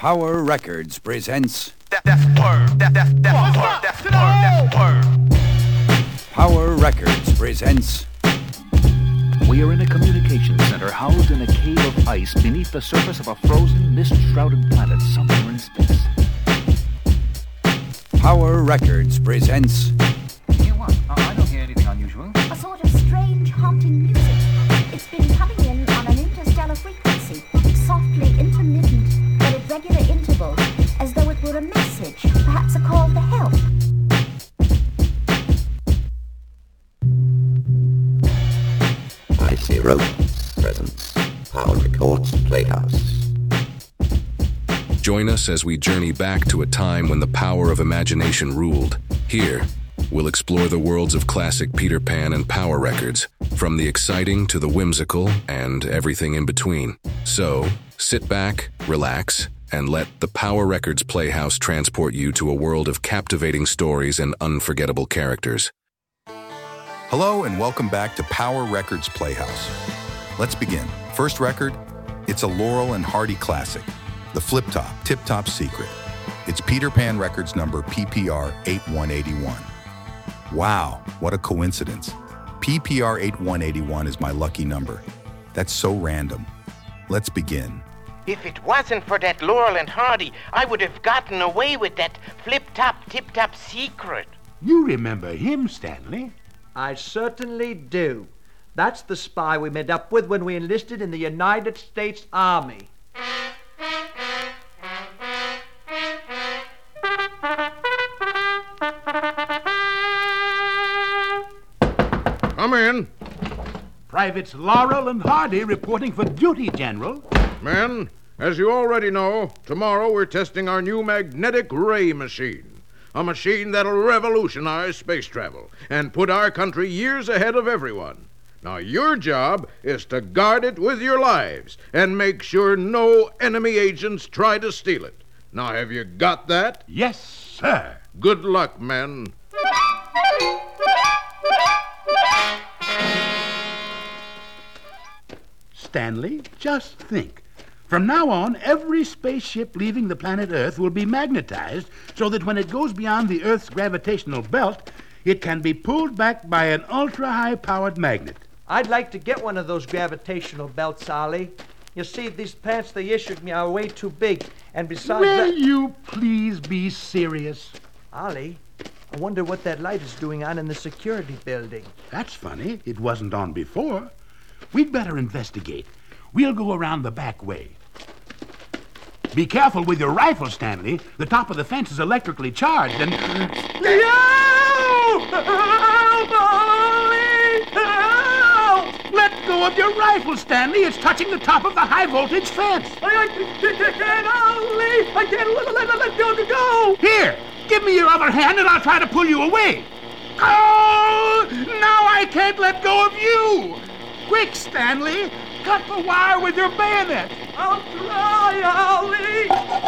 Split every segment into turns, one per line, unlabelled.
Power Records presents Power Records presents
We are in a communication center housed in a cave of ice beneath the surface of a frozen, mist-shrouded planet somewhere in space.
Power Records presents
You what? I don't hear anything unusual.
A sort of strange, haunting music. It's been coming in on an interstellar frequency, softly intermittent, but at regular intervals, as though it were a message, perhaps a call for help.
I.C. Robots presents Power Records Playhouse.
Join us as we journey back to a time when the power of imagination ruled. Here, we'll explore the worlds of classic Peter Pan and Power Records, from the exciting to the whimsical and everything in between. So, sit back, relax, and let the Power Records Playhouse transport you to a world of captivating stories and unforgettable characters.
Hello and welcome back to Power Records Playhouse. Let's begin. First record, it's a Laurel and Hardy classic, the Flip Top, Tip Top Secret. It's Peter Pan Records number PPR 8181. Wow, what a coincidence. PPR 8181 is my lucky number. That's so random. Let's begin.
If it wasn't for that Laurel and Hardy, I would have gotten away with that flip-top, tip-top secret.
You remember him, Stanley?
I certainly do. That's the spy we met up with when we enlisted in the United States Army.
Come in.
Privates Laurel and Hardy reporting for duty, General.
Men, as you already know, tomorrow we're testing our new magnetic ray machine. A machine that'll revolutionize space travel and put our country years ahead of everyone. Now, your job is to guard it with your lives and make sure no enemy agents try to steal it. Now, have you got that?
Yes, sir.
Good luck, men.
Stanley, just think. From now on, every spaceship leaving the planet Earth will be magnetized so that when it goes beyond the Earth's gravitational belt, it can be pulled back by an ultra-high-powered magnet.
I'd like to get one of those gravitational belts, Ollie. You see, these pants they issued me are way too big, and besides
Will you please be serious?
Ollie, I wonder what that light is doing on in the security building.
That's funny. It wasn't on before. We'd better investigate. We'll go around the back way. Be careful with your rifle, Stanley. The top of the fence is electrically charged and... Help! Help, Ollie! Help! Let go of your rifle, Stanley. It's touching the top of the high-voltage fence. I can't, Ollie! I can't let go! Here, give me your other hand and I'll try to pull you away. Oh! Now I can't let go of you! Quick, Stanley! Cut the wire with your bayonet! I'll try, Ollie!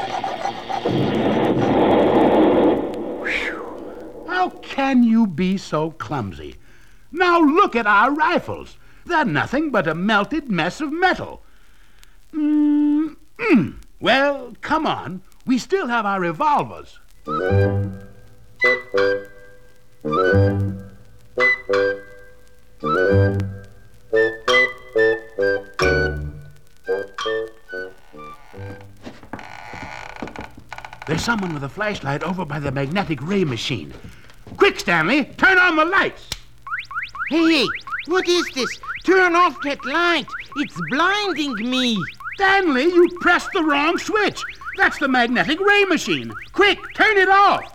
How can you be so clumsy? Now look at our rifles. They're nothing but a melted mess of metal. Well, come on. We still have our revolvers. There's someone with a flashlight over by the magnetic ray machine. Quick, Stanley, turn on the lights.
Hey, what is this? Turn off that light. It's blinding me.
Stanley, you pressed the wrong switch. That's the magnetic ray machine. Quick, turn it off.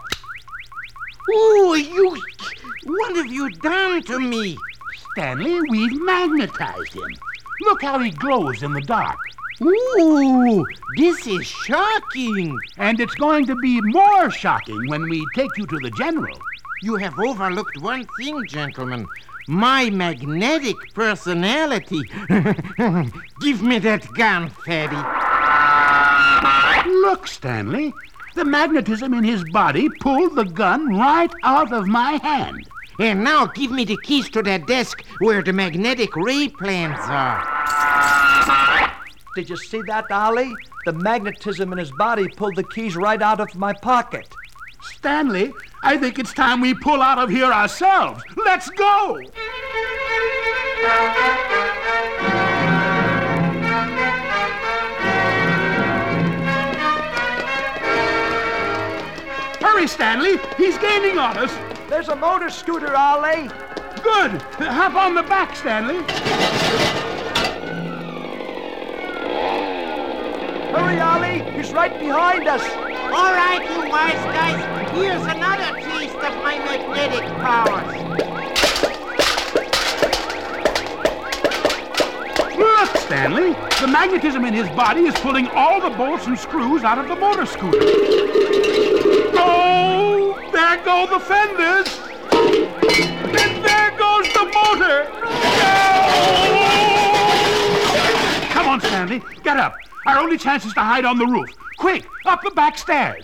Ooh, what have you done to me?
Stanley, we've magnetized him. Look how he glows in the dark.
Ooh, this is shocking.
And it's going to be more shocking when we take you to the General.
You have overlooked one thing, gentlemen. My magnetic personality. Give me that gun, Fatty.
Look, Stanley. The magnetism in his body pulled the gun right out of my hand.
And now give me the keys to that desk where the magnetic ray plans are.
Did you see that, Ollie? The magnetism in his body pulled the keys right out of my pocket.
Stanley, I think it's time we pull out of here ourselves. Let's go! Hurry, Stanley! He's gaining on us!
There's a motor scooter, Ollie.
Good! Hop on the back, Stanley.
Hurry, Ollie! He's right behind us!
All right, you wise guys. Here's another taste of my magnetic powers.
Look, Stanley! The magnetism in his body is pulling all the bolts and screws out of the motor scooter. Oh! There go the fenders! And there goes the motor! No! Come on, Stanley. Get up. Our only chance is to hide on the roof. Quick, up the back stairs.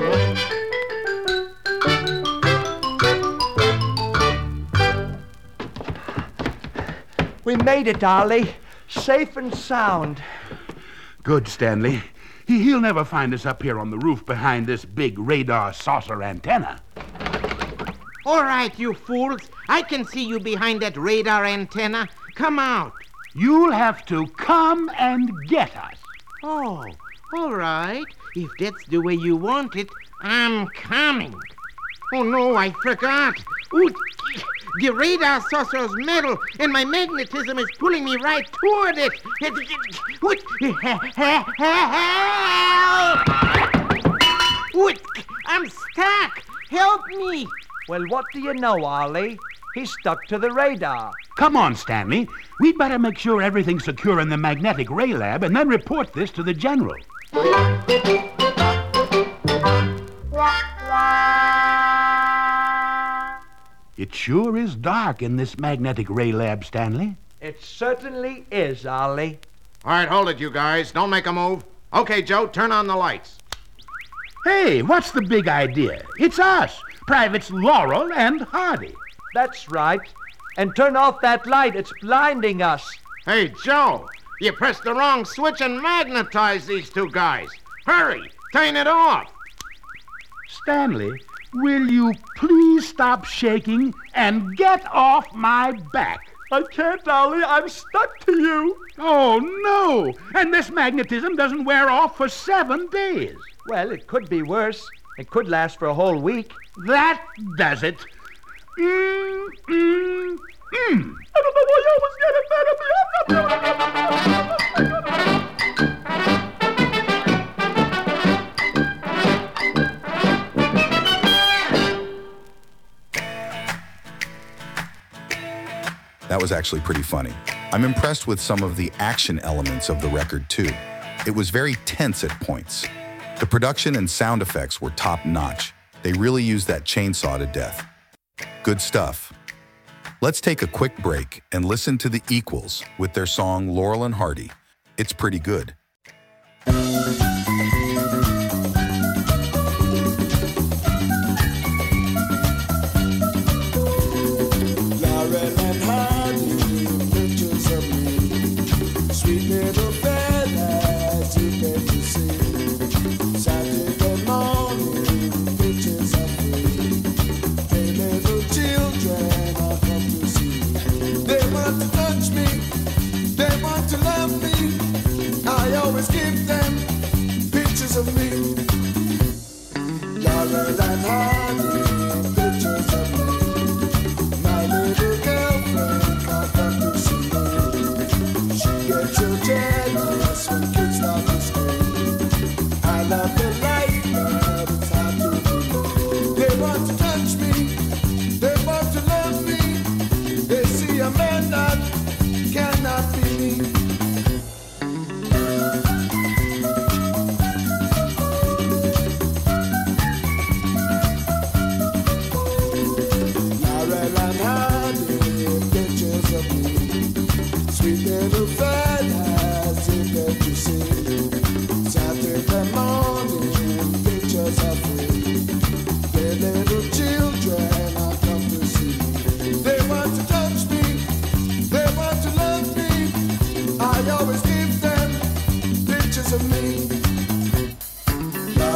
We made it, Ollie. Safe and sound.
Good, Stanley. He'll never find us up here on the roof behind this big radar saucer antenna.
All right, you fools. I can see you behind that radar antenna. Come out.
You'll have to come and get us.
Oh, all right. If that's the way you want it, I'm coming. Oh, no, I forgot. Ooh, the radar saucer's metal, and my magnetism is pulling me right toward it. Help! I'm stuck. Help me.
Well, what do you know, Ollie? He's stuck to the radar.
Come on, Stanley. We'd better make sure everything's secure in the magnetic ray lab and then report this to the general. It sure is dark in this magnetic ray lab, Stanley.
It certainly is, Ollie.
All right, hold it, you guys. Don't make a move. Okay, Joe, turn on the lights.
Hey, what's the big idea? It's us, Privates Laurel and Hardy.
That's right. And turn off that light. It's blinding us.
Hey, Joe, you pressed the wrong switch and magnetized these two guys. Hurry, turn it off.
Stanley, will you please stop shaking and get off my back?
I can't, Ollie. I'm stuck to you.
Oh, no. And this magnetism doesn't wear off for 7 days.
Well, it could be worse. It could last for a whole week.
That does it. I don't know why you always get it better.
That was actually pretty funny. I'm impressed with some of the action elements of the record, too. It was very tense at points. The production and sound effects were top-notch. They really used that chainsaw to death. Good stuff. Let's take a quick break and listen to the Equals with their song Laurel and Hardy. It's pretty good.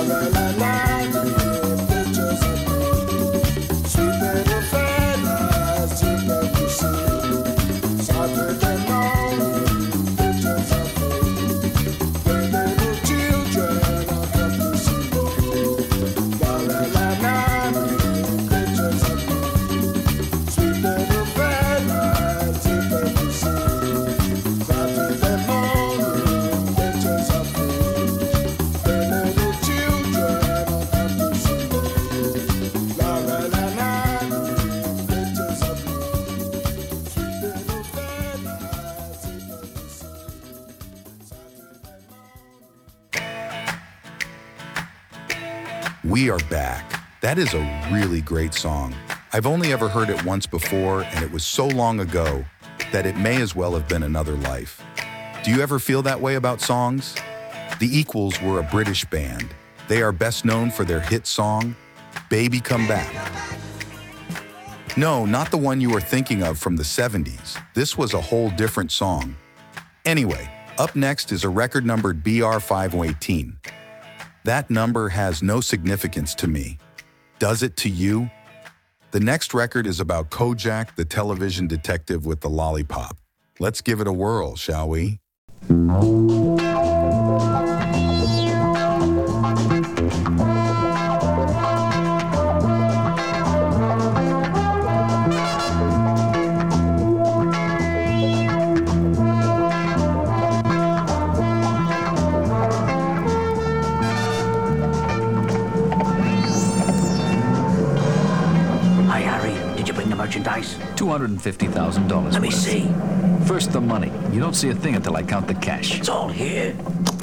We Are Back. That is a really great song. I've only ever heard it once before, and it was so long ago that it may as well have been another life. Do you ever feel that way about songs? The Equals were a British band. They are best known for their hit song, Baby Come Back. No, not the one you were thinking of from the 70s. This was a whole different song. Anyway, up next is a record numbered BR518. That number has no significance to me. Does it to you? The next record is about Kojak, the television detective with the lollipop. Let's give it a whirl, shall we?
Merchandise? $250,000.
Let me see.
First, the money. You don't see a thing until I count the cash.
It's all here.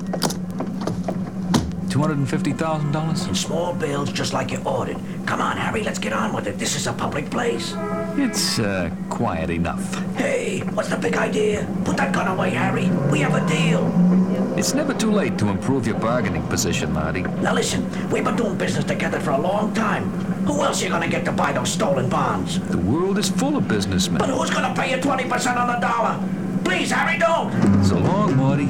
$250,000?
In small bills, just like you ordered. Come on, Harry, let's get on with it. This is a public place.
It's, quiet enough.
Hey, what's the big idea? Put that gun away, Harry. We have a deal.
It's never too late to improve your bargaining position, Marty.
Now listen, we've been doing business together for a long time. Who else are you gonna get to buy those stolen bonds?
The world is full of businessmen.
But who's gonna pay you 20% on the dollar? Please, Harry, don't!
So long, Marty.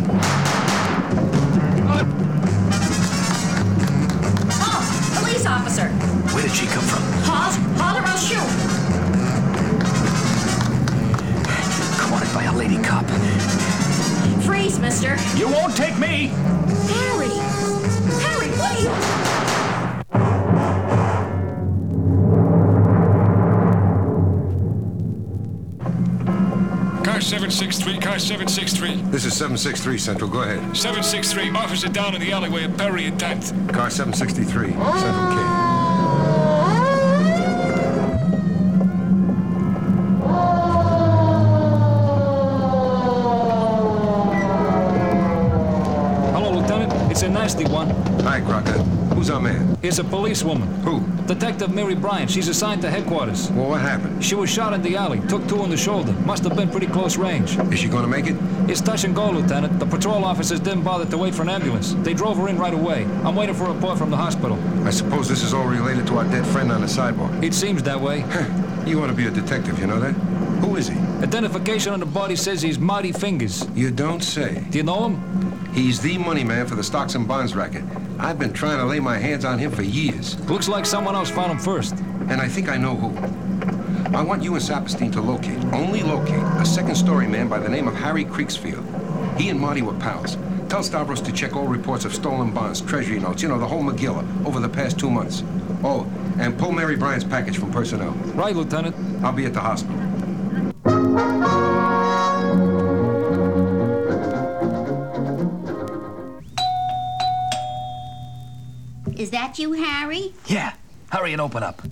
Oh, police officer.
Where did she come from?
Haul her, I'll shoot.
Wanted by a lady cop.
Freeze, mister.
You won't take me!
Harry! Harry, what are you...
Car 763, car 763.
This is 763 Central, go ahead.
763, officer down in the alleyway at Perry and 10th.
Car 763, Central K.
It's a nasty one.
Hi, Crocker. Who's our man?
It's a policewoman.
Who?
Detective Mary Bryant. She's assigned to headquarters.
Well, what happened?
She was shot in the alley. Took 2 in the shoulder. Must have been pretty close range.
Is she going to make it?
It's touch and go, Lieutenant. The patrol officers didn't bother to wait for an ambulance. They drove her in right away. I'm waiting for a report from the hospital.
I suppose this is all related to our dead friend on the sidewalk.
It seems that way.
You ought to be a detective, you know that? Who is he?
Identification on the body says he's Marty Fingers.
You don't say.
Do you know him?
He's the money man for the stocks and bonds racket. I've been trying to lay my hands on him for years.
Looks like someone else found him first.
And I think I know who. I want you and Saperstein to locate, only locate, a second-story man by the name of Harry Creeksfield. He and Marty were pals. Tell Stavros to check all reports of stolen bonds, treasury notes, you know, the whole McGilla, over the past 2 months. Oh, and pull Mary Bryant's package from personnel.
Right, Lieutenant.
I'll be at the hospital.
Is that you, Harry?
Yeah. Hurry and open up.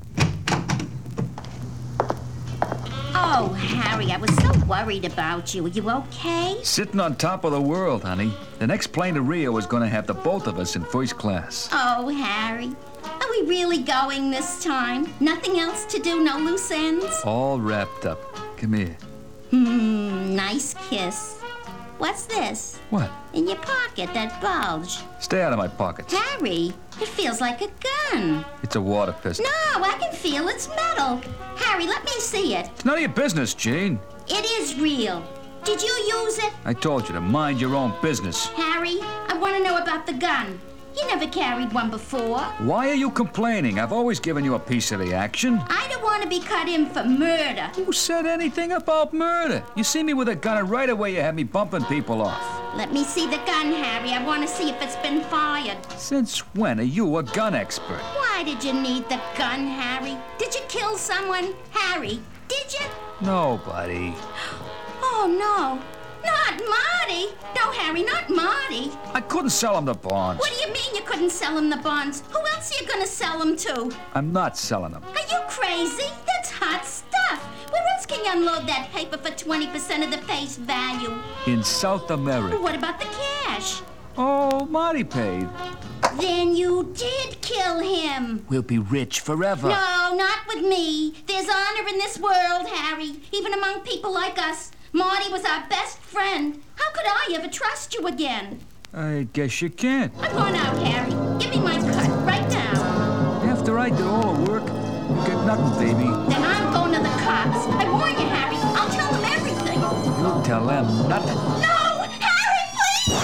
Oh, Harry, I was so worried about you. Are you okay?
Sitting on top of the world, honey. The next plane to Rio is going to have the both of us in first class.
Oh, Harry. Are we really going this time? Nothing else to do? No loose ends?
All wrapped up. Come here.
Nice kiss. What's this?
What?
In your pocket, that bulge.
Stay out of my pockets.
Harry, it feels like a gun.
It's a water pistol.
No, I can feel it's metal. Harry, let me see it.
It's none of your business, Jean.
It is real. Did you use it?
I told you to mind your own business.
Harry, I want to know about the gun. You never carried one before.
Why are you complaining? I've always given you a piece of the action.
I don't want to be cut in for murder.
Who said anything about murder? You see me with a gun and right away you had me bumping people off.
Let me see the gun, Harry. I want to see if it's been fired.
Since when are you a gun expert?
Why did you need the gun, Harry? Did you kill someone? Harry, did you?
Nobody.
Oh, no. Not Marty. No, Harry, not Marty.
I couldn't sell him the bonds.
What do you mean you couldn't sell him the bonds? Who else are you going to sell them to?
I'm not selling them.
Are you crazy? That's hot stuff. Where else can you unload that paper for 20% of the face value?
In South America.
What about the cash?
Oh, Marty paid.
Then you did kill him.
We'll be rich forever.
No, not with me. There's honor in this world, Harry, even among people like us. Marty was our best friend. How could I ever trust you again?
I guess you can't.
Come on out, Harry. Give me my cut right now.
After I did all the work, you get nothing, baby.
Then I'm going to the cops. I warn you, Harry. I'll tell them everything.
You'll tell them nothing.
No! Harry, please!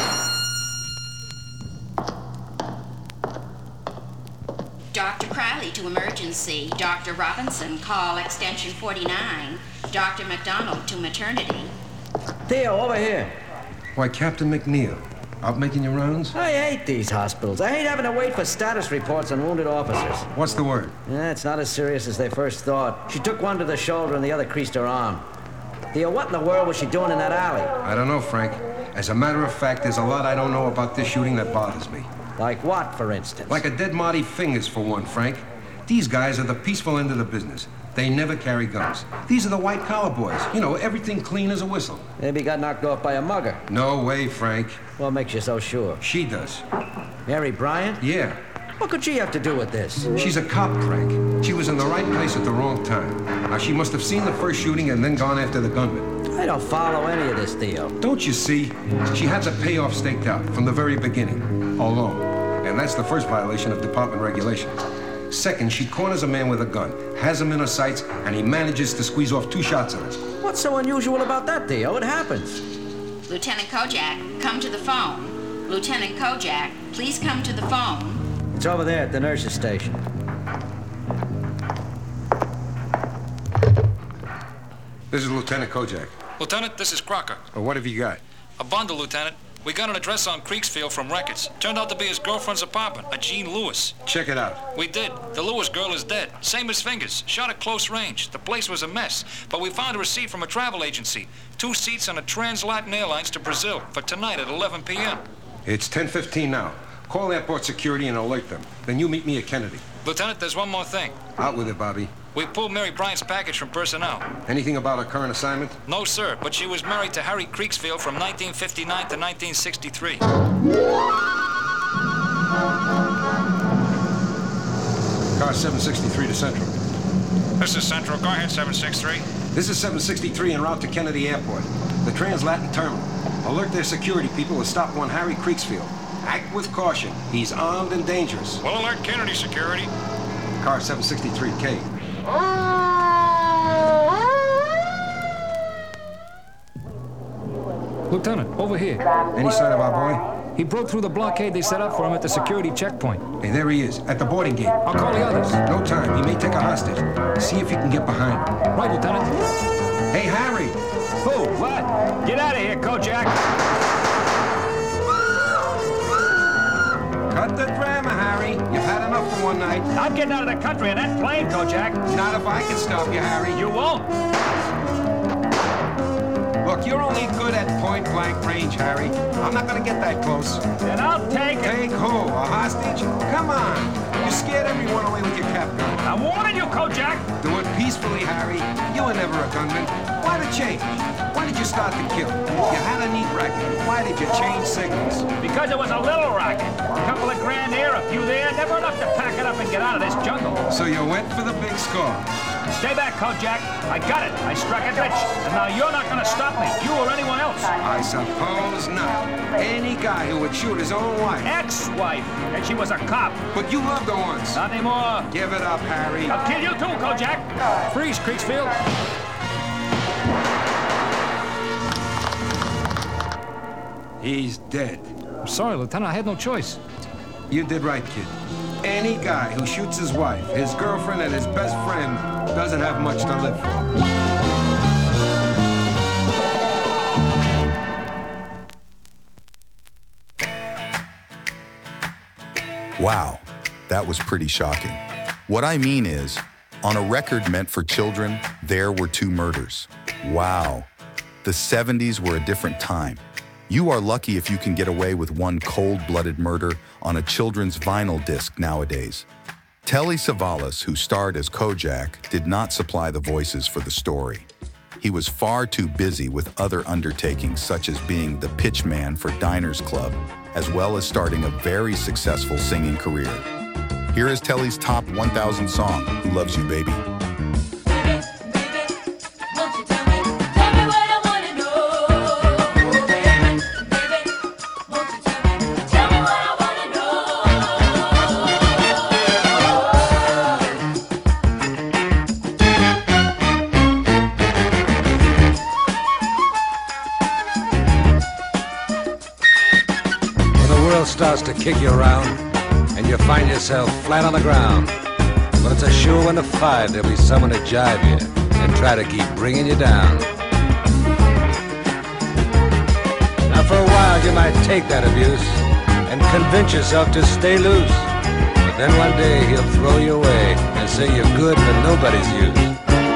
Dr. Crowley to emergency. Dr. Robinson, call extension 49. Dr. McDonald to maternity.
Theo, over here.
Why, Captain McNeil, out making your rounds?
I hate these hospitals. I hate having to wait for status reports on wounded officers.
What's the word?
It's not as serious as they first thought. She took one to the shoulder and the other creased her arm. Theo, what in the world was she doing in that alley?
I don't know, Frank. As a matter of fact, there's a lot I don't know about this shooting that bothers me.
Like what, for instance?
Like a dead Marty Fingers, for one, Frank. These guys are the peaceful end of the business. They never carry guns. These are the white-collar boys. You know, everything clean as a whistle.
Maybe got knocked off by a mugger.
No way, Frank.
What makes you so sure?
She does.
Mary Bryant?
Yeah.
What could she have to do with this?
She's a cop, Frank. She was in the right place at the wrong time. Now, she must have seen the first shooting and then gone after the gunman.
I don't follow any of this, Theo.
Don't you see? She had the payoff staked out from the very beginning, alone. And that's the first violation of department regulations. Second, she corners a man with a gun, has him in her sights, and he manages to squeeze off 2 shots at her.
What's so unusual about that, Theo? It happens.
Lieutenant Kojak, come to the phone. Lieutenant Kojak, please come to the phone.
It's over there at the nurse's station.
This is Lieutenant Kojak.
Lieutenant, this is Crocker.
Well, what have you got?
A bundle, Lieutenant. We got an address on Creeksfield from records. Turned out to be his girlfriend's apartment, a Jean Lewis.
Check it out.
We did. The Lewis girl is dead. Same as Fingers. Shot at close range. The place was a mess. But we found a receipt from a travel agency. 2 seats on a Trans-Latin Airlines to Brazil for tonight at 11 p.m.
It's 10:15 now. Call airport security and alert them. Then you meet me at Kennedy.
Lieutenant, there's one more thing.
Out with it, Bobby.
We pulled Mary Bryant's package from personnel.
Anything about her current assignment?
No, sir, but she was married to Harry Creeksfield from 1959 to 1963.
Car 763 to Central.
This is Central. Go ahead, 763.
This is 763 en route to Kennedy Airport, the Trans-Latin Terminal. Alert their security people to stop one Harry Creeksfield. Act with caution. He's armed and dangerous.
We'll alert Kennedy security.
Car 763K.
Lieutenant, over here.
Any sign of our boy?
He broke through the blockade they set up for him at the security checkpoint.
Hey, there he is, at the boarding gate.
I'll call the others.
No time. He may take a hostage. See if you can get behind him.
Right, Lieutenant.
Hey, Harry!
Who? What? Get out of here, Kojak!
Cut the drama, Harry. You've had enough for one night.
I'm getting out of the country in that plane, Kojak.
Not if I can stop you, Harry.
You won't.
Look, you're only good at point-blank range, Harry. I'm not gonna get that close.
Then I'll take it.
Take who? A hostage? Come on. You scared everyone away with your cap gun.
I'm warning you, Kojak.
Do it peacefully, Harry. You were never a gunman. Why the change? Why did you start to kill? You had a neat racket. Why did you change signals?
Because it was a little racket. A couple of grand here, a few there. Never enough to pack it up and get out of this jungle.
So you went for the big score.
Stay back, Kojak. I got it. I struck it rich. And now you're not going to stop me. You or anyone else.
I suppose not. Any guy who would shoot his own wife.
Ex-wife. And she was a cop.
But you loved her once.
Not anymore.
Give it up, Harry.
I'll kill you too, Kojak.
Freeze, Creeksfield.
He's dead.
I'm sorry, Lieutenant. I had no choice.
You did right, kid. Any guy who shoots his wife, his girlfriend, and his best friend doesn't have much to live for.
Wow, that was pretty shocking. What I mean is, on a record meant for children, there were 2 murders. Wow. The 70s were a different time. You are lucky if you can get away with one cold-blooded murder on a children's vinyl disc nowadays. Telly Savalas, who starred as Kojak, did not supply the voices for the story. He was far too busy with other undertakings, such as being the pitch man for Diners Club, as well as starting a very successful singing career. Here is Telly's top 1,000 song, Who Loves You, Baby?
Starts to kick you around, and you find yourself flat on the ground. But it's a sure one to five there'll be someone to jibe you and try to keep bringing you down. Now for a while you might take that abuse and convince yourself to stay loose. But then one day he'll throw you away and say you're good for nobody's use.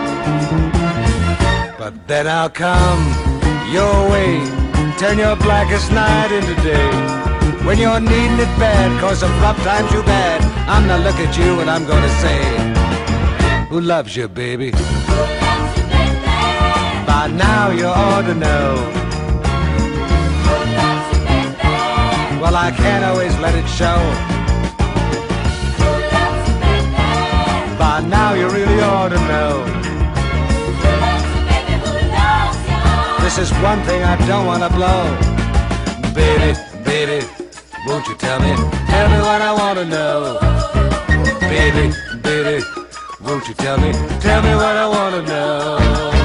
But then I'll come your way, turn your blackest night into day. When you're needing it bad, cause of rough times you bad, I'm gonna look at you and I'm gonna say, who loves you, baby? Who loves you, baby? By now you ought to know. Who loves you, baby? Well, I can't always let it show. Who loves you, baby? By now you really ought to know. Who loves you, baby? Who loves you? This is one thing I don't wanna blow. Baby, baby, won't you tell me what I want to know? Baby, baby, won't you tell me what I want to know?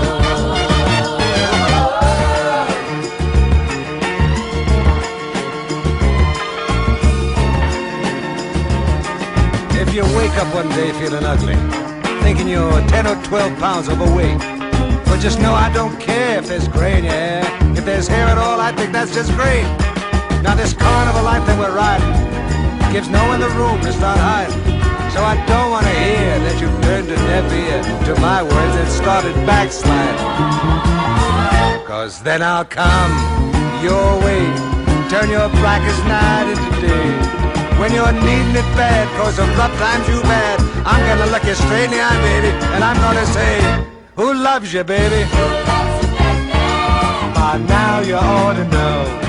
If you wake up one day feeling ugly, thinking you're 10 or 12 pounds overweight, well, just know I don't care if there's gray in your hair. If there's hair at all, I think that's just great. Now this carnival life that we're riding gives no one the room to start hiding. So I don't want to hear that you've turned a deaf ear to my words and started backsliding. Cause then I'll come your way, turn your blackest night into day. When you're needing it bad, cause of rough times you've had, I'm gonna look you straight in the eye, baby, and I'm gonna say, who loves you, baby? Who loves you, baby? By now you ought to know.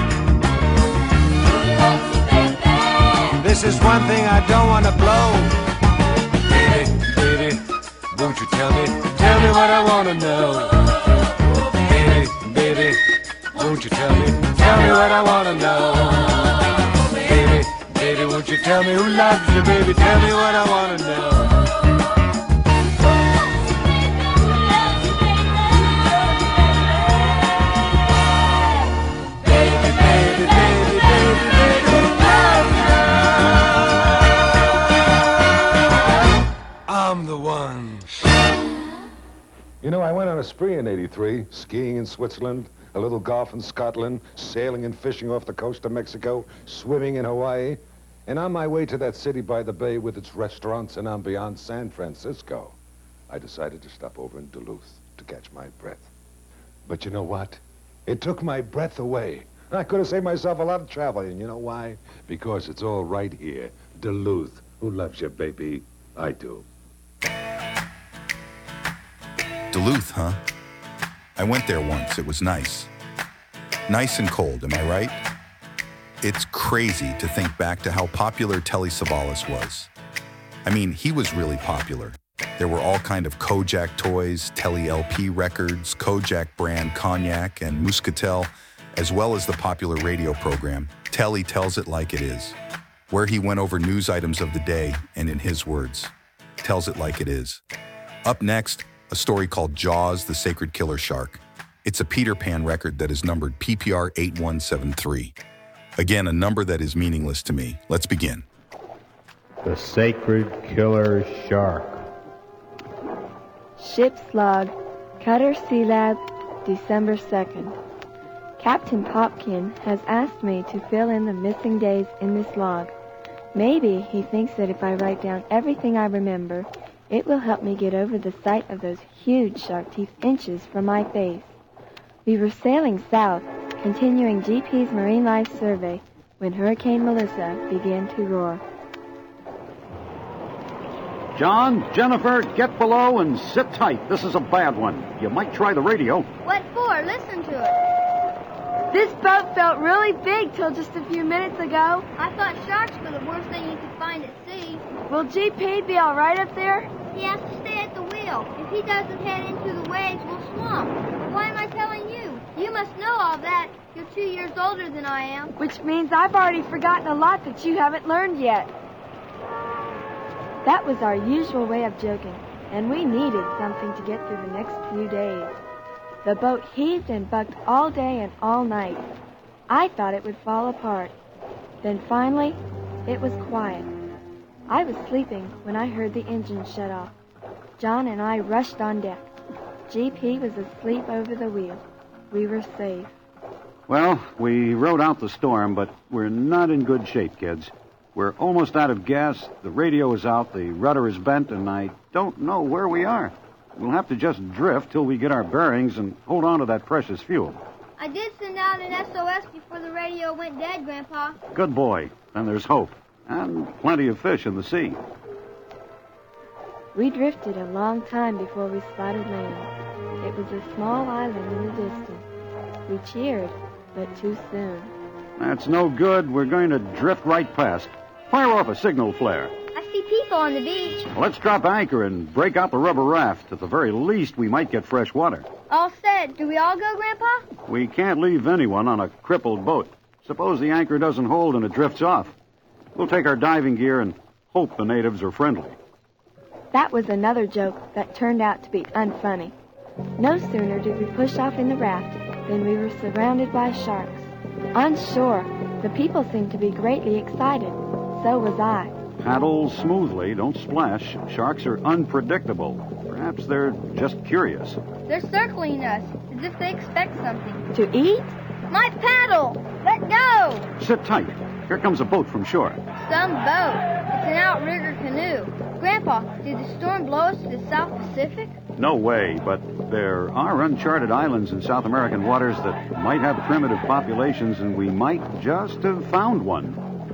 This is one thing I don't want to blow. Baby, baby, won't you tell me what I want to know? Baby, baby, won't you tell me what I want to know? Baby, baby, won't you tell me who loves you, baby, tell me what I want to know. I'm the one.
You know, I went on a spree in '83, skiing in Switzerland, a little golf in Scotland, sailing and fishing off the coast of Mexico, swimming in Hawaii, and on my way to that city by the bay with its restaurants and ambiance, San Francisco, I decided to stop over in Duluth to catch my breath. But you know what? It took my breath away. I could have saved myself a lot of travel, and you know why? Because it's all right here. Duluth. Who loves you, baby? I do.
Duluth, huh? I went there once. It was nice. Nice and cold, am I right? It's crazy to think back to how popular Telly Savalas was. I mean, he was really popular. There were all kind of Kojak toys, Telly LP records, Kojak brand cognac and Muscatel, as well as the popular radio program, Telly Tells It Like It Is, where he went over news items of the day and, in his words, tells it like it is. Up next, a story called Jaws, the Sacred Killer Shark. It's a Peter Pan record that is numbered PPR 8173. Again, a number that is meaningless to me. Let's begin.
The Sacred Killer Shark.
Ship's log, Cutter Sea Lab, December 2nd. Captain Popkin has asked me to fill in the missing days in this log. Maybe he thinks that if I write down everything I remember, it will help me get over the sight of those huge shark teeth inches from my face. We were sailing south, continuing GP's marine life survey, when Hurricane Melissa began to roar.
John, Jennifer, get below and sit tight. This is a bad one. You might try the radio.
What for? Listen to it.
This boat felt really big till just a few minutes ago.
I thought sharks were the worst thing you could find at sea.
Will GP be all right up there?
He has to stay at the wheel. If he doesn't head into the waves, we'll swamp. But why am I telling you? You must know all that. You're 2 years older than I am.
Which means I've already forgotten a lot that you haven't learned yet. That was our usual way of joking, and we needed something to get through the next few days. The boat heaved and bucked all day and all night. I thought it would fall apart. Then finally, it was quiet. I was sleeping when I heard the engine shut off. John and I rushed on deck. GP was asleep over the wheel. We were safe.
Well, we rode out the storm, but we're not in good shape, kids. We're almost out of gas, the radio is out, the rudder is bent, and I don't know where we are. We'll have to just drift till we get our bearings and hold on to that precious fuel.
I did send out an SOS before the radio went dead, Grandpa.
Good boy. Then there's hope. And plenty of fish in the sea.
We drifted a long time before we spotted land. It was a small island in the distance. We cheered, but too soon.
That's no good. We're going to drift right past. Fire off a signal flare.
I see people on the beach.
Let's drop anchor and break out the rubber raft. At the very least, we might get fresh water.
All said. Do we all go, Grandpa?
We can't leave anyone on a crippled boat. Suppose the anchor doesn't hold and it drifts off. We'll take our diving gear and hope the natives are friendly.
That was another joke that turned out to be unfunny. No sooner did we push off in the raft than we were surrounded by sharks. On shore, the people seemed to be greatly excited. So was I.
Paddle smoothly, don't splash. Sharks are unpredictable. Perhaps they're just curious.
They're circling us, as if they expect something.
To eat?
My paddle! Let go!
Sit tight. Here comes a boat from shore.
Some boat. It's an outrigger canoe. Grandpa, did the storm blow us to the South Pacific?
No way, but there are uncharted islands in South American waters that might have primitive populations, and we might just have found one.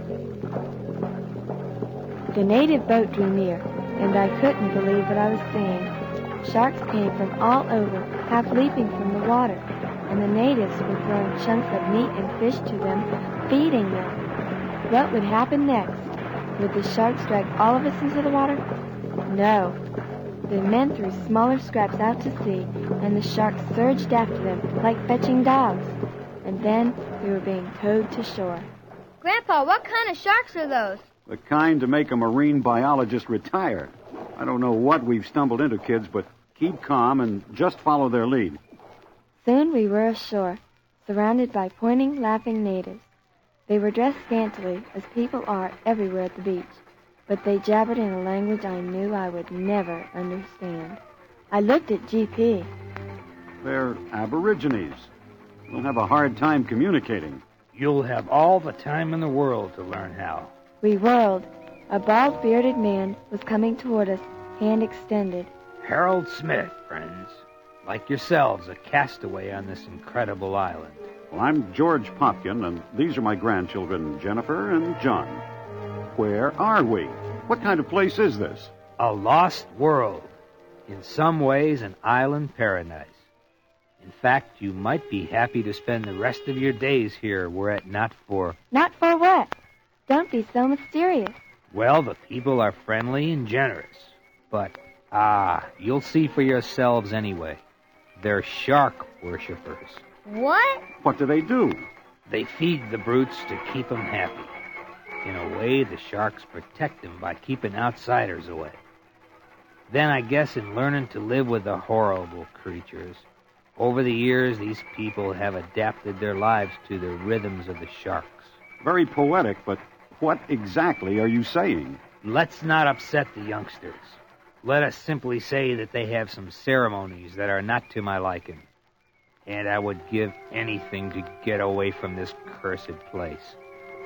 The native boat drew near, and I couldn't believe what I was seeing. Sharks came from all over, half leaping from the water, and the natives were throwing chunks of meat and fish to them, feeding them. What would happen next? Would the sharks drag all of us into the water? No. The men threw smaller scraps out to sea, and the sharks surged after them like fetching dogs. And then we were being towed to shore.
Grandpa, what kind of sharks are those?
The kind to make a marine biologist retire. I don't know what we've stumbled into, kids, but keep calm and just follow their lead.
Soon we were ashore, surrounded by pointing, laughing natives. They were dressed scantily, as people are everywhere at the beach, but they jabbered in a language I knew I would never understand. I looked at GP.
They're Aborigines. We'll have a hard time communicating.
You'll have all the time in the world to learn how.
We whirled. A bald-bearded man was coming toward us, hand extended.
Harold Smith, friends. Like yourselves, a castaway on this incredible island.
Well, I'm George Popkin, and these are my grandchildren, Jennifer and John. Where are we? What kind of place is this?
A lost world. In some ways, an island paradise. In fact, you might be happy to spend the rest of your days here were it not for...
Not for what? Don't be so mysterious.
Well, the people are friendly and generous. But, you'll see for yourselves anyway. They're shark worshippers.
What?
What do they do?
They feed the brutes to keep them happy. In a way, the sharks protect them by keeping outsiders away. Then I guess in learning to live with the horrible creatures, over the years these people have adapted their lives to the rhythms of the sharks.
Very poetic, but what exactly are you saying?
Let's not upset the youngsters. Let us simply say that they have some ceremonies that are not to my liking. And I would give anything to get away from this cursed place.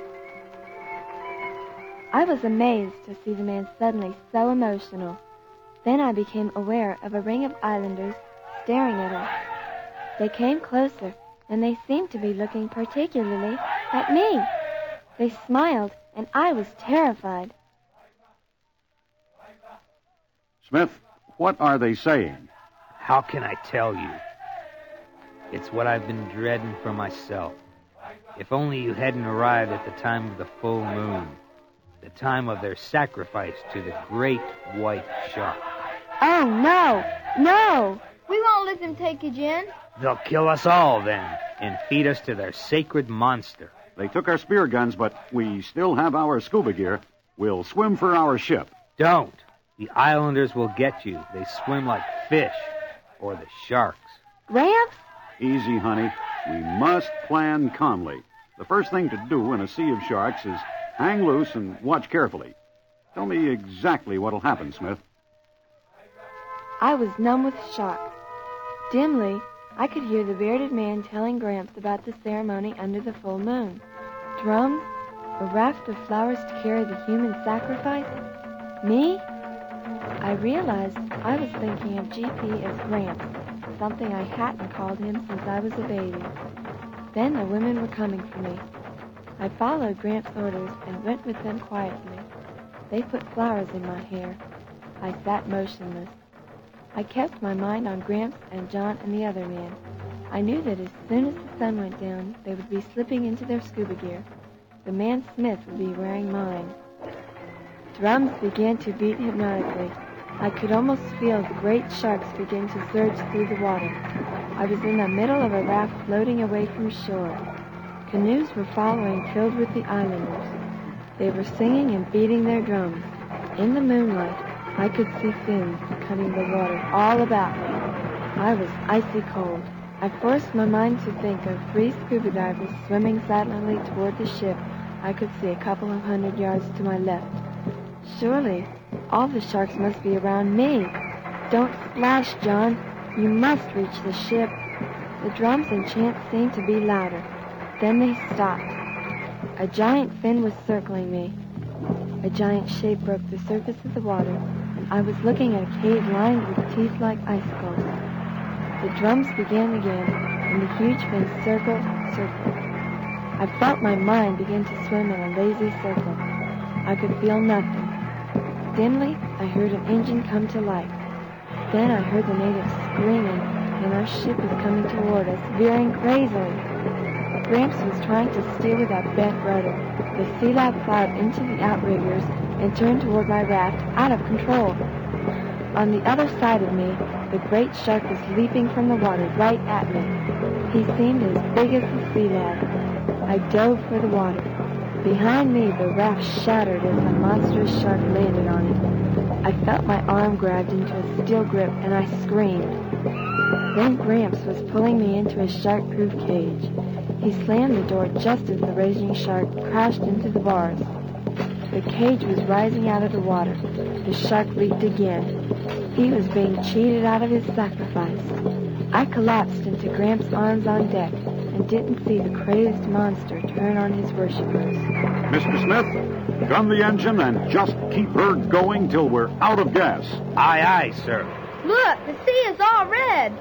I was amazed to see the man suddenly so emotional. Then I became aware of a ring of islanders staring at us. They came closer, and they seemed to be looking particularly at me. They smiled, and I was terrified.
Smith, what are they saying?
How can I tell you? It's what I've been dreading for myself. If only you hadn't arrived at the time of the full moon, the time of their sacrifice to the great white shark.
Oh, no! No!
We won't let them take you, Jen.
They'll kill us all, then, and feed us to their sacred monster.
They took our spear guns, but we still have our scuba gear. We'll swim for our ship.
Don't. The islanders will get you. They swim like fish, or the sharks.
Gramps?
Easy, honey. We must plan calmly. The first thing to do in a sea of sharks is hang loose and watch carefully. Tell me exactly what'll happen, Smith.
I was numb with shock. Dimly, I could hear the bearded man telling Gramps about the ceremony under the full moon. Drums? A raft of flowers to carry the human sacrifice? Me? I realized I was thinking of GP as Gramps, something I hadn't called him since I was a baby. Then the women were coming for me. I followed Gramps' orders and went with them quietly. They put flowers in my hair. I sat motionless. I kept my mind on Gramps and John and the other man. I knew that as soon as the sun went down, they would be slipping into their scuba gear. The man Smith would be wearing mine. Drums began to beat hypnotically. I could almost feel the great sharks begin to surge through the water. I was in the middle of a raft floating away from shore. Canoes were following, filled with the islanders. They were singing and beating their drums. In the moonlight, I could see fins cutting the water all about me. I was icy cold. I forced my mind to think of 3 scuba divers swimming silently toward the ship I could see a couple of 100 yards to my left. Surely, all the sharks must be around me. Don't splash, John. You must reach the ship. The drums and chants seemed to be louder. Then they stopped. A giant fin was circling me. A giant shape broke the surface of the water, and I was looking at a cave lined with teeth like icicles. The drums began again, and the huge fin circled. I felt my mind begin to swim in a lazy circle. I could feel nothing. Dimly, I heard an engine come to life. Then I heard the natives screaming, and our ship was coming toward us, veering crazily. Gramps was trying to steer with a bent rudder. The Sealab plowed into the outriggers and turned toward my raft, out of control. On the other side of me, the great shark was leaping from the water right at me. He seemed as big as the Sealab. I dove for the water. Behind me, the raft shattered as the monstrous shark landed on it. I felt my arm grabbed into a steel grip, and I screamed. Then Gramps was pulling me into a shark-proof cage. He slammed the door just as the raging shark crashed into the bars. The cage was rising out of the water. The shark leaped again. He was being cheated out of his sacrifice. I collapsed into Gramps' arms on deck and didn't see the crazed monster turn on his worshippers.
Mr. Smith, gun the engine and just keep her going till we're out of gas.
Aye, aye, sir.
Look, the sea is all red.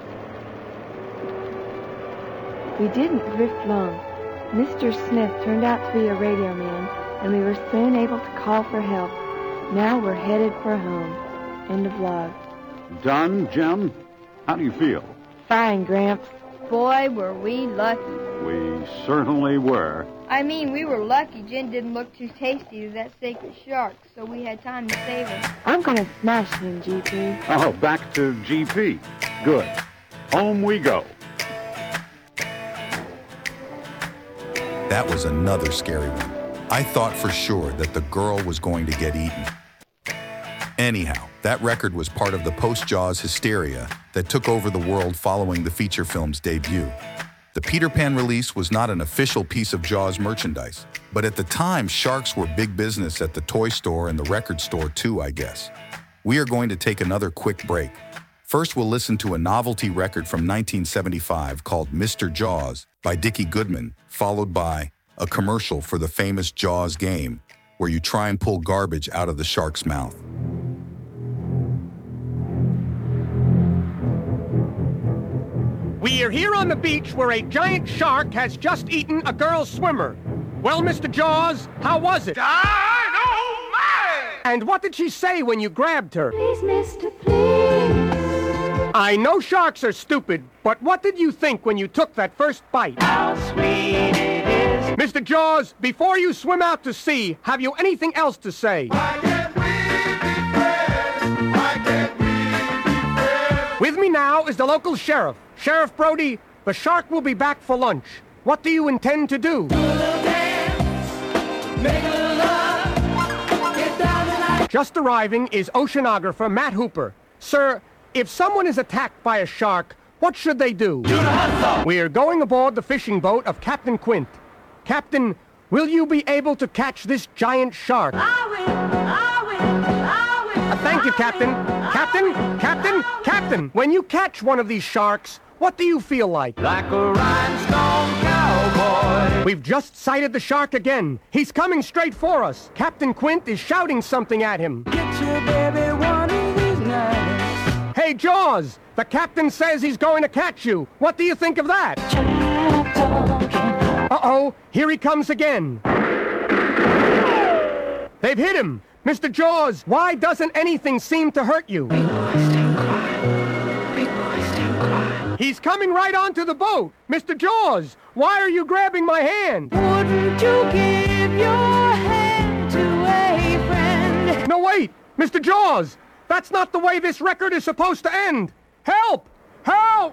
We didn't drift long. Mr. Smith turned out to be a radio man, and we were soon able to call for help. Now we're headed for home. End of log.
Done, Jen? How do you feel?
Fine, Gramps.
Boy, were we lucky.
We certainly were.
I mean, we were lucky Jen didn't look too tasty to that sacred shark, so we had time to save her.
I'm gonna smash him, GP.
Oh, back to GP. Good. Home we go.
That was another scary one. I thought for sure that the girl was going to get eaten. Anyhow, that record was part of the post-Jaws hysteria that took over the world following the feature film's debut. The Peter Pan release was not an official piece of Jaws merchandise, but at the time, sharks were big business at the toy store and the record store too, I guess. We are going to take another quick break. First, we'll listen to a novelty record from 1975 called Mr. Jaws by Dickie Goodman, followed by a commercial for the famous Jaws game, where you try and pull garbage out of the shark's mouth.
We are here on the beach where a giant shark has just eaten a girl swimmer. Well, Mr. Jaws, how was it? Dynamite! And what did she say when you grabbed her?
Please, mister, please.
I know sharks are stupid, but what did you think when you took that first bite?
How sweet it is.
Mr. Jaws, before you swim out to sea, have you anything else to say?
Why can't we be friends? Why can't we be friends?
With me now is the local sheriff. Sheriff Brody, the shark will be back for lunch. What do you intend to do? Just arriving is oceanographer Matt Hooper. Sir, if someone is attacked by a shark, what should they do? We are going aboard the fishing boat of Captain Quint. Captain, will you be able to catch this giant shark? Thank you, Captain. Captain, when you catch one of these sharks, what do you feel like?
Like a rhinestone cowboy.
We've just sighted the shark again. He's coming straight for us. Captain Quint is shouting something at him.
Get your baby one of these nights.
Hey, Jaws, the captain says he's going to catch you. What do you think of that? Uh-oh, here he comes again. They've hit him. Mr. Jaws, why doesn't anything seem to hurt you?
Big boy, stay quiet. Big boy, stay quiet.
He's coming right onto the boat. Mr. Jaws, why are you grabbing my hand?
Wouldn't you give your hand to a friend?
No, wait! Mr. Jaws! That's not the way this record is supposed to end! Help! Help!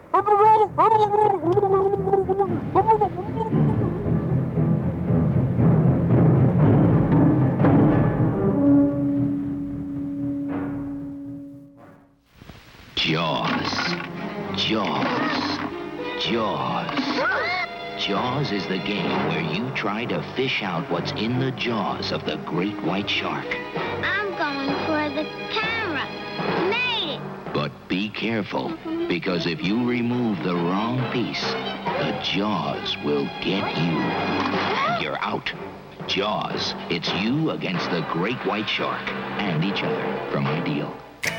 Jaws. Jaws is the game where you try to fish out what's in the jaws of the great white shark.
I'm going for the camera. Made it.
But be careful, because if you remove the wrong piece, the jaws will get you. You're out. Jaws, it's you against the great white shark and each other from Ideal.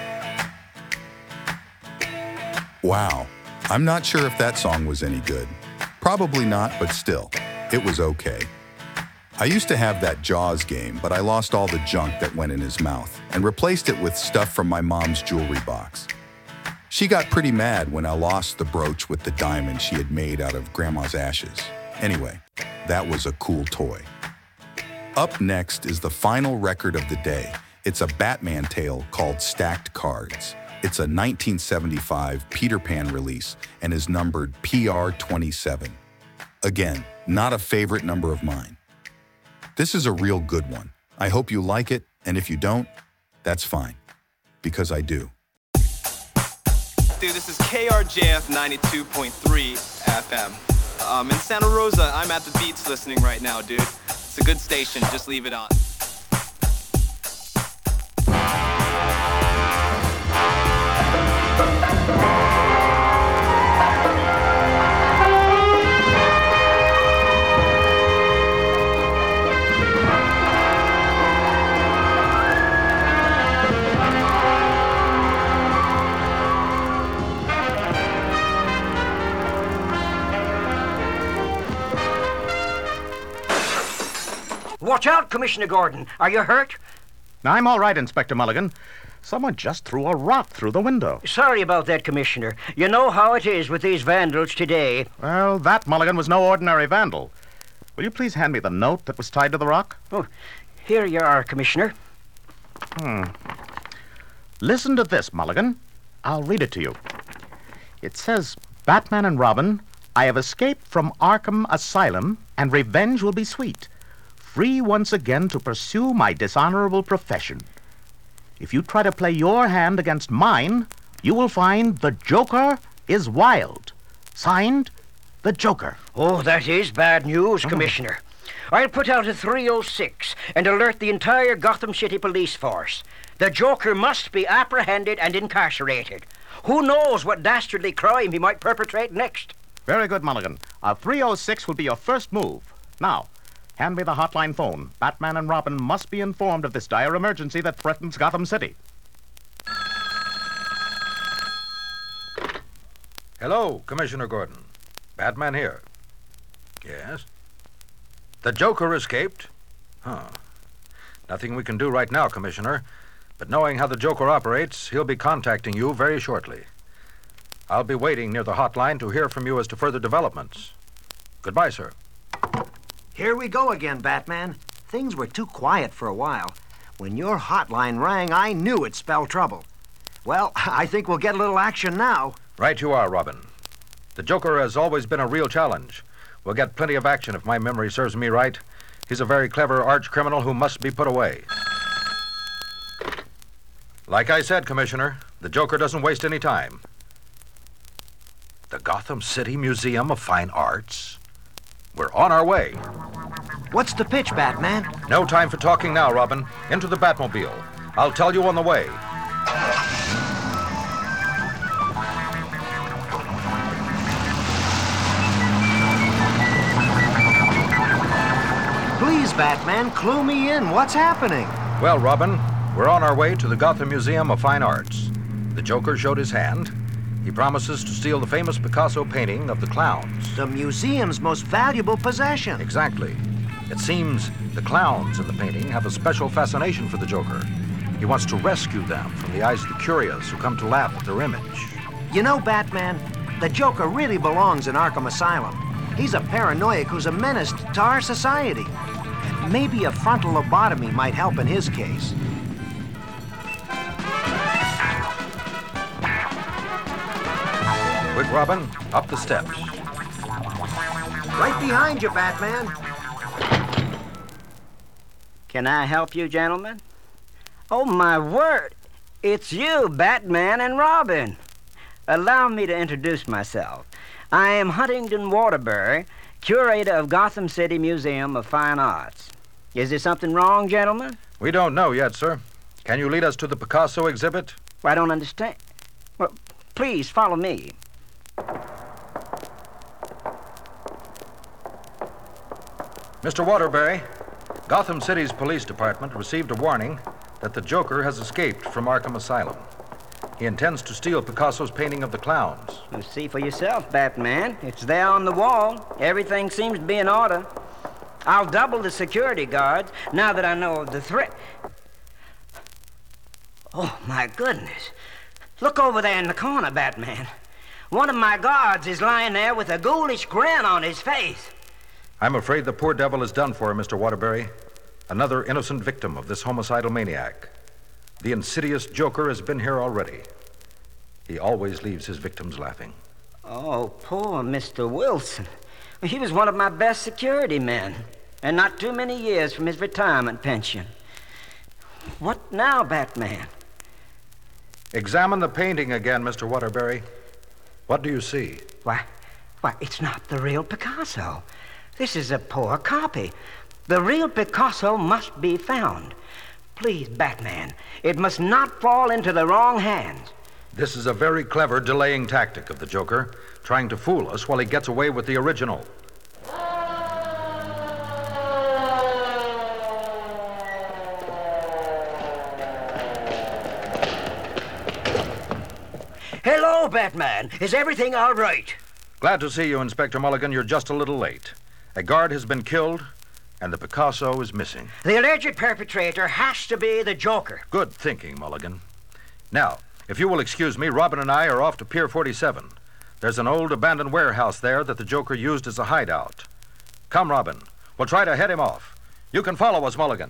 Wow, I'm not sure if that song was any good. Probably not, but still, it was okay. I used to have that Jaws game, but I lost all the junk that went in his mouth and replaced it with stuff from my mom's jewelry box. She got pretty mad when I lost the brooch with the diamond she had made out of Grandma's ashes. Anyway, that was a cool toy. Up next is the final record of the day. It's a Batman tale called Stacked Cards. It's a 1975 Peter Pan release and is numbered PR27. Again, not a favorite number of mine. This is a real good one. I hope you like it, and if you don't, that's fine, because I do.
Dude, this is KRJF 92.3 FM. In Santa Rosa, I'm at the beach listening right now, dude. It's a good station, just leave it on.
Watch out, Commissioner Gordon. Are you hurt?
I'm all right, Inspector Mulligan. Someone just threw a rock through the window.
Sorry about that, Commissioner. You know how it is with these vandals today.
Well, that, Mulligan, was no ordinary vandal. Will you please hand me the note that was tied to the rock?
Oh, here you are, Commissioner.
Listen to this, Mulligan. I'll read it to you. It says, Batman and Robin, I have escaped from Arkham Asylum, and revenge will be sweet. Free once again to pursue my dishonorable profession. If you try to play your hand against mine, you will find the Joker is wild. Signed,
the Joker.
Oh, that is bad news, Commissioner. I'll put out a 306 and alert the entire Gotham City police force. The Joker must be apprehended and incarcerated. Who knows what dastardly crime he might perpetrate next?
Very good, Mulligan. A 306 will be your first move. Now, hand me the hotline phone. Batman and Robin must be informed of this dire emergency that threatens Gotham City.
Hello, Commissioner Gordon. Batman here. Yes? The Joker escaped? Huh. Nothing we can do right now, Commissioner. But knowing how the Joker operates, he'll be contacting you very shortly. I'll be waiting near the hotline to hear from you as to further developments. Goodbye, sir.
Here we go again, Batman. Things were too quiet for a while. When your hotline rang, I knew it spelled trouble. Well, I think we'll get a little action now.
Right you are, Robin. The Joker has always been a real challenge. We'll get plenty of action if my memory serves me right. He's a very clever arch-criminal who must be put away. Like I said, Commissioner, the Joker doesn't waste any time. The Gotham City Museum of Fine Arts? We're on our way.
What's the pitch, Batman?
No time for talking now, Robin. Into the Batmobile. I'll tell you on the way.
Please, Batman, clue me in. What's happening?
Well, Robin, we're on our way to the Gotham Museum of Fine Arts. The Joker showed his hand. He promises to steal the famous Picasso painting of the clowns.
The museum's most valuable possession.
Exactly. It seems the clowns in the painting have a special fascination for the Joker. He wants to rescue them from the eyes of the curious who come to laugh at their image.
You know, Batman, the Joker really belongs in Arkham Asylum. He's a paranoiac who's a menace to our society. Maybe a frontal lobotomy might help in his case.
Quick, Robin, up the steps.
Right behind you, Batman.
Can I help you, gentlemen? Oh, my word. It's you, Batman and Robin. Allow me to introduce myself. I am Huntington Waterbury, curator of Gotham City Museum of Fine Arts. Is there something wrong, gentlemen?
We don't know yet, sir. Can you lead us to the Picasso exhibit?
Well, I don't understand. Well, please follow me.
Mr. Waterbury, Gotham City's police department received a warning that the Joker has escaped from Arkham Asylum. He intends to steal Picasso's painting of the clowns.
You see for yourself, Batman. It's there on the wall. Everything seems to be in order. I'll double the security guards now that I know of the threat. Oh, my goodness. Look over there in the corner, Batman. One of my guards is lying there with a ghoulish grin on his face.
I'm afraid the poor devil is done for, Mr. Waterbury. Another innocent victim of this homicidal maniac. The insidious Joker has been here already. He always leaves his victims laughing.
Oh, poor Mr. Wilson. He was one of my best security men, and not too many years from his retirement pension. What now, Batman?
Examine the painting again, Mr. Waterbury. What do you see?
Why, it's not the real Picasso. This is a poor copy. The real Picasso must be found. Please, Batman, it must not fall into the wrong hands.
This is a very clever delaying tactic of the Joker, trying to fool us while he gets away with the original.
Hello, Batman. Is everything all right?
Glad to see you, Inspector Mulligan. You're just a little late. A guard has been killed, and the Picasso is missing.
The alleged perpetrator has to be the Joker.
Good thinking, Mulligan. Now, if you will excuse me, Robin and I are off to Pier 47. There's an old abandoned warehouse there that the Joker used as a hideout. Come, Robin. We'll try to head him off. You can follow us, Mulligan.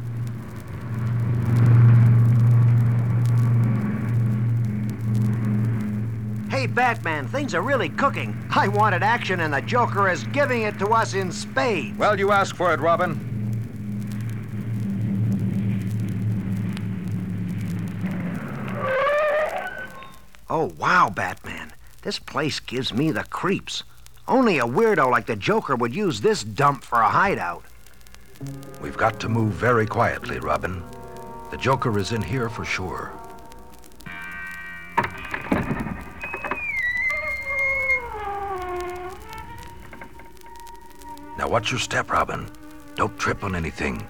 Hey, Batman, things are really cooking. I wanted action, and the Joker is giving it to us in spades.
Well, you asked for it, Robin.
Oh, wow, Batman. This place gives me the creeps. Only a weirdo like the Joker would use this dump for a hideout.
We've got to move very quietly, Robin. The Joker is in here for sure. Now watch your step, Robin. Don't trip on anything.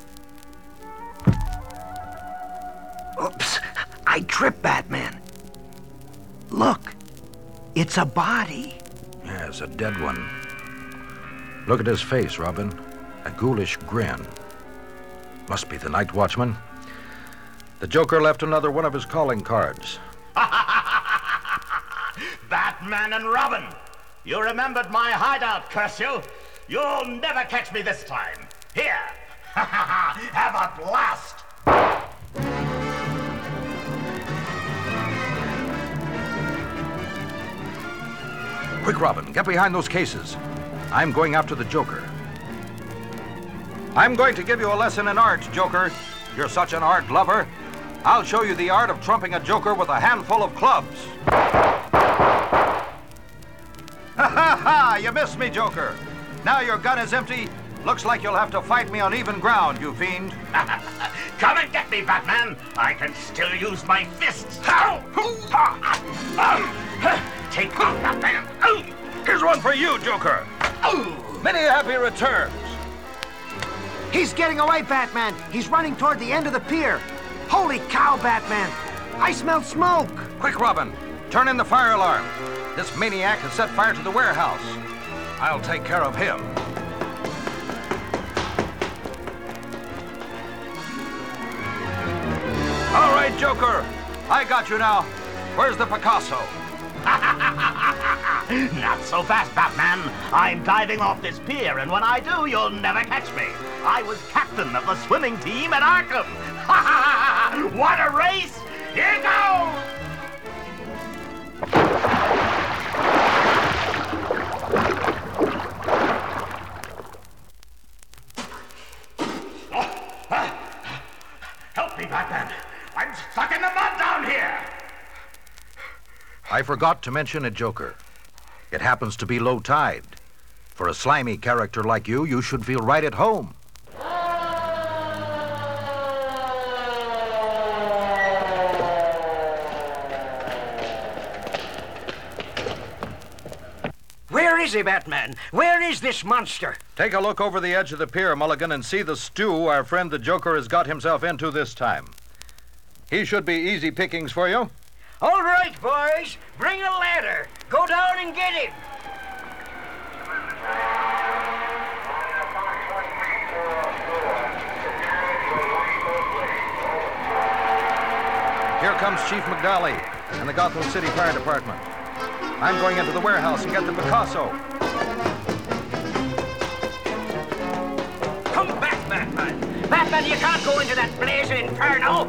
Oops, I tripped, Batman. Look, it's a body.
Yeah, it's a dead one. Look at his face, Robin. A ghoulish grin. Must be the night watchman. The Joker left another one of his calling cards.
Batman and Robin! You remembered my hideout, curse you! You'll never catch me this time. Here! Have a blast!
Quick, Robin, get behind those cases. I'm going after the Joker. I'm going to give you a lesson in art, Joker. You're such an art lover. I'll show you the art of trumping a Joker with a handful of clubs. Ha ha ha! You missed me, Joker. Now your gun is empty. Looks like you'll have to fight me on even ground, you fiend.
Come and get me, Batman. I can still use my fists. Take me, Batman.
Here's one for you, Joker. Many happy returns.
He's getting away, Batman. He's running toward the end of the pier. Holy cow, Batman. I smell smoke.
Quick, Robin. Turn in the fire alarm. This maniac has set fire to the warehouse. I'll take care of him. All right, Joker. I got you now. Where's the Picasso?
Not so fast, Batman. I'm diving off this pier, and when I do, you'll never catch me. I was captain of the swimming team at Arkham. What a race! Here goes! Help me, Batman. I'm stuck in the mud down here.
I forgot to mention it, Joker. It happens to be low tide. For a slimy character like you, you should feel right at home.
Where is he, Batman? Where is this monster?
Take a look over the edge of the pier, Mulligan, and see the stew our friend the Joker has got himself into this time. He should be easy pickings for you.
All right, boys. Bring a ladder. Go down and get him.
Here comes Chief McDowley and the Gotham City Fire Department. I'm going into the warehouse and get the Picasso.
Come back, Batman. Batman, you can't go into that blazing inferno.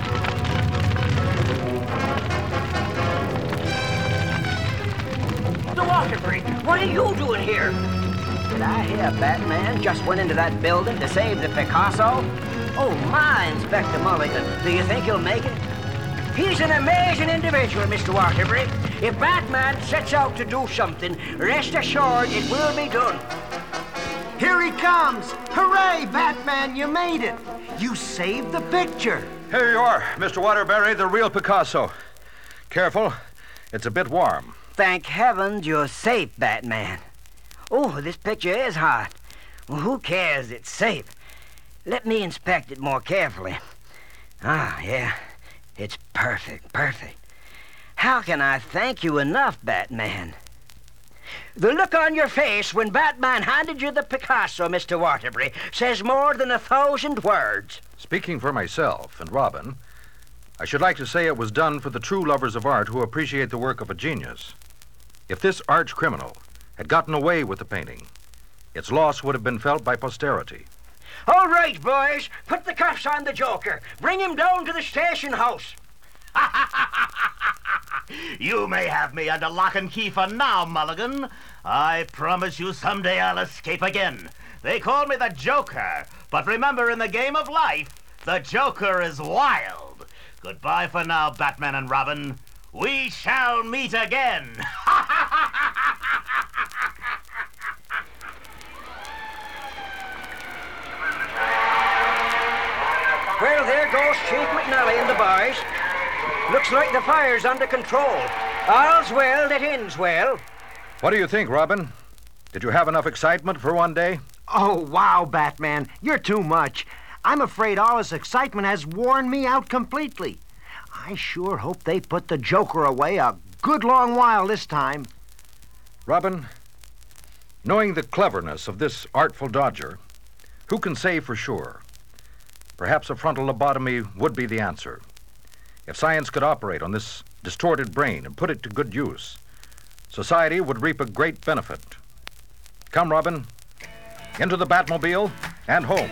The Waterbury, what are you doing here? Did I hear Batman just went into that building to save the Picasso? Oh, my, Inspector Mulligan. Do you think he'll make it? He's an amazing individual, Mr. Waterbury. If Batman sets out to do something, rest assured it will be done.
Here he comes. Hooray, Batman, you made it. You saved the picture.
Here you are, Mr. Waterbury, the real Picasso. Careful, it's a bit warm.
Thank heavens you're safe, Batman. Oh, this picture is hot. Well, who cares? It's safe. Let me inspect it more carefully. Ah, yeah. It's perfect, perfect. How can I thank you enough, Batman? The look on your face when Batman handed you the Picasso, Mr. Waterbury, says more than 1,000 words.
Speaking for myself and Robin, I should like to say it was done for the true lovers of art who appreciate the work of a genius. If this arch criminal had gotten away with the painting, its loss would have been felt by posterity.
All right, boys, put the cuffs on the Joker. Bring him down to the station house.
You may have me under lock and key for now, Mulligan. I promise you someday I'll escape again. They call me the Joker, but remember, in the game of life, the Joker is wild. Goodbye for now, Batman and Robin. We shall meet again.
there goes Chief McNally and the boys. Looks like the fire's under control. All's well that ends well.
What do you think, Robin? Did you have enough excitement for one day?
Oh, wow, Batman. You're too much. I'm afraid all this excitement has worn me out completely. I sure hope they put the Joker away a good long while this time.
Robin, knowing the cleverness of this artful dodger, who can say for sure? Perhaps a frontal lobotomy would be the answer. If science could operate on this distorted brain and put it to good use, society would reap a great benefit. Come, Robin, into the Batmobile and home.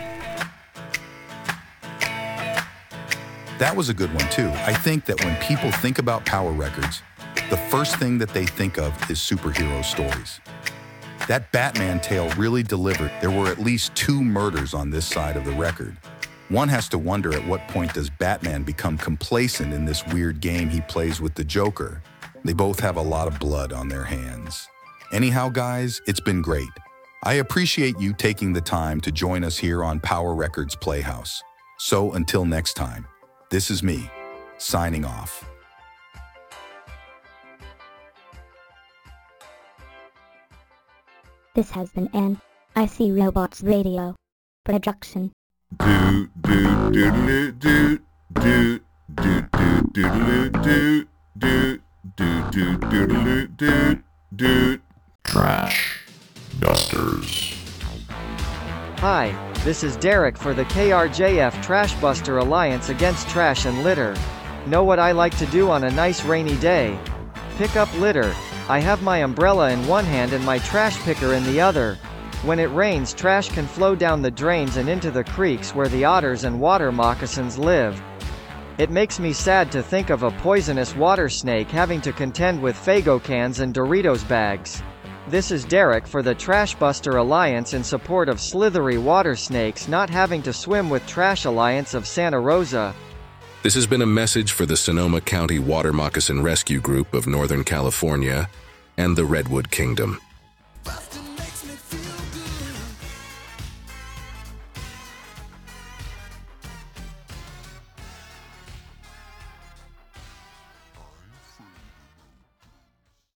That was a good one, too. I think that when people think about Power Records, the first thing that they think of is superhero stories. That Batman tale really delivered. There were at least 2 murders on this side of the record. One has to wonder at what point does Batman become complacent in this weird game he plays with the Joker. They both have a lot of blood on their hands. Anyhow, guys, it's been great. I appreciate you taking the time to join us here on Power Records Playhouse. So until next time, this is me, signing off.
This has been an IC Robots Radio production.
Do do do do do do do do do do do do do do do.
Trash Busters.
Hi, this is Derek for the KRJF Trash Buster Alliance Against Trash and Litter. Know what I like to do on a nice rainy day? Pick up litter. I have my umbrella in one hand and my trash picker in the other. When it rains, trash can flow down the drains and into the creeks where the otters and water moccasins live. It makes me sad to think of a poisonous water snake having to contend with Faygo cans and Doritos bags. This is Derek for the Trash Buster Alliance in support of slithery water snakes not having to swim with Trash Alliance of Santa Rosa.
This has been a message for the Sonoma County Water Moccasin Rescue Group of Northern California and the Redwood Kingdom.